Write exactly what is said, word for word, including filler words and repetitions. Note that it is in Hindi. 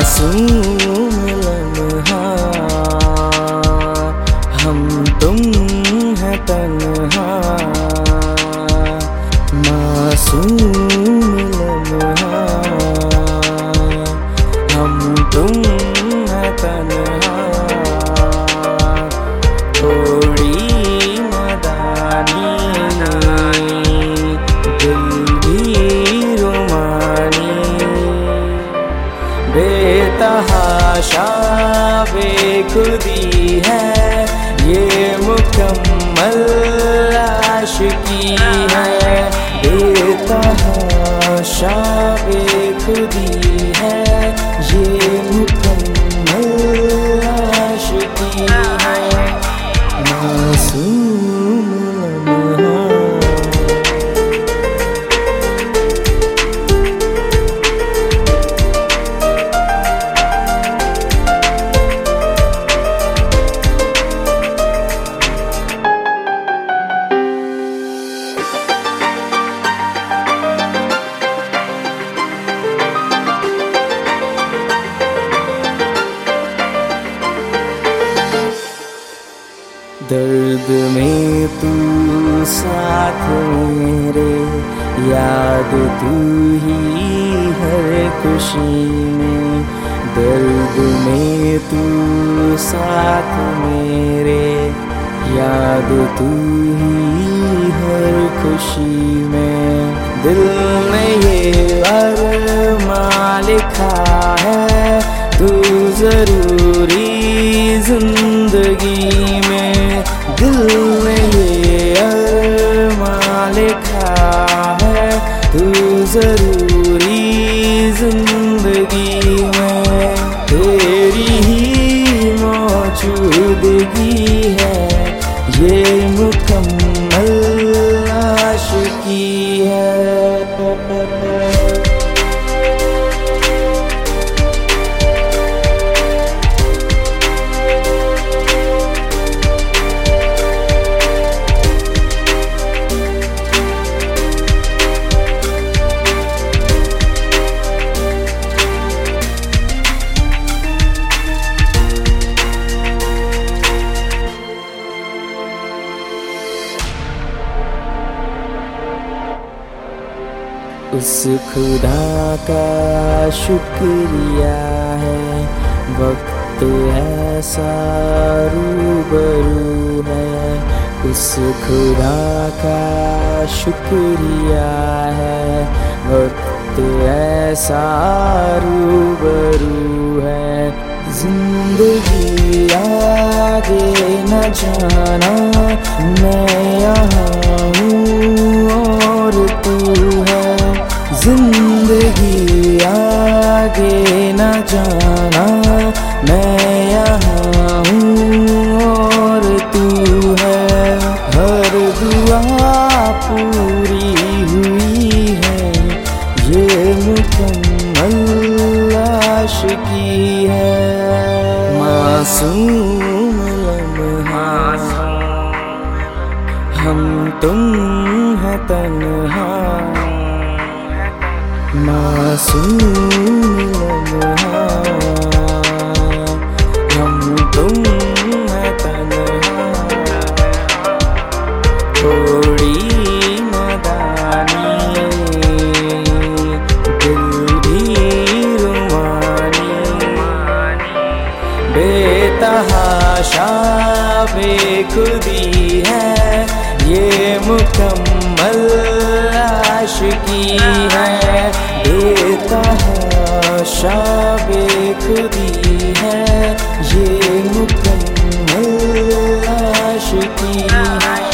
मासूम लम्हा हम तुम हैं तन्हा, मासूम लम्हा हम तुम हैं तन्हा। थोड़ी नादानी दिल भी रुमानी, बेतहाशा बेखुदी है ये मुकम्मल आशिकी है। बेतहाशा बेखुदी है ये मुकम्मल आशिकी है। मासूम लम्हा दर्द में तू साथ मेरे, याद तू ही हर खुशी में। दर्द में तू साथ मेरे, याद तू ही हर खुशी में। दिल में ये अरमां लिखा है तू जरूरी जिंदगी में। दिल में ये अरमां लिखा है तू जरूरी जिंदगी में। तेरी ही मौजूदगी है ये मुकम्मल आशिकी है। उस खुदा का शुक्रिया है वक्त ऐसा रूबरू है। उस खुदा का शुक्रिया है वक्त ऐसा रूबरू है। जिंदगी आगे न जाना मैं यहाँ हूँ और तू है। जिंदगी आगे न जाना मैं यहाँ हूँ और तू है। हर दुआ पूरी हुई है ये मुकम्मल आशिकी है। मासूम लम्हा हम तुम हैं तन्हा, मासूम लम्हा हम तुम हैं तन्हा। थोड़ी नादानी दिल भी रुमानी, बेतहाशा बेखुदी है ये मुकम्मल आशिकी है। बेतहाशा बेखुदी है ये मुकम्मल आशिकी है।